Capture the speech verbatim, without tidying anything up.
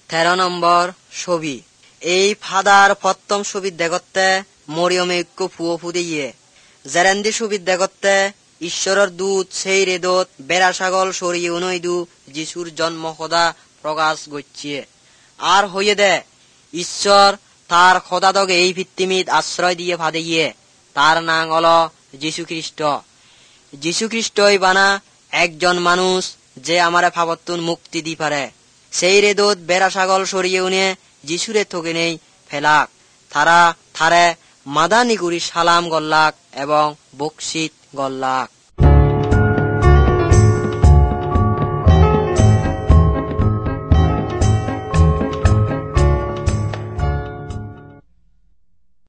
তেরো নম্বর ছবি। এই ফাদার প্রথম ছবি দেখতে মরিয়মে ঐক্য ফুয়ো ফুদিয়ে জেরেন্দি ছবি দেখতে ঈশ্বরের দূত সেই রেদত বেড়া ছাগল সরিয়ে উনইদু যিশুর জন্ম সদা প্রকাশ গচ্ছে। আর হইয়ে দে ঈশ্বর তার সদাদকে এই ভিত্তিমিত আশ্রয় দিয়ে ফাদিয়ে তার নাম হল যীশু খ্রিস্ট। যীশু খ্রিস্টই বানা একজন মানুষ যে আমারে ফাবত্তুন মুক্তি দি পারে। সেই রেদত বেড়া ছাগল সরিয়ে উনে যিশুরে থকে নেই ফেলাক। তারা থারে মাদানি গুড়ি সালাম গল্লাক এবং বকশিত গল্লাক।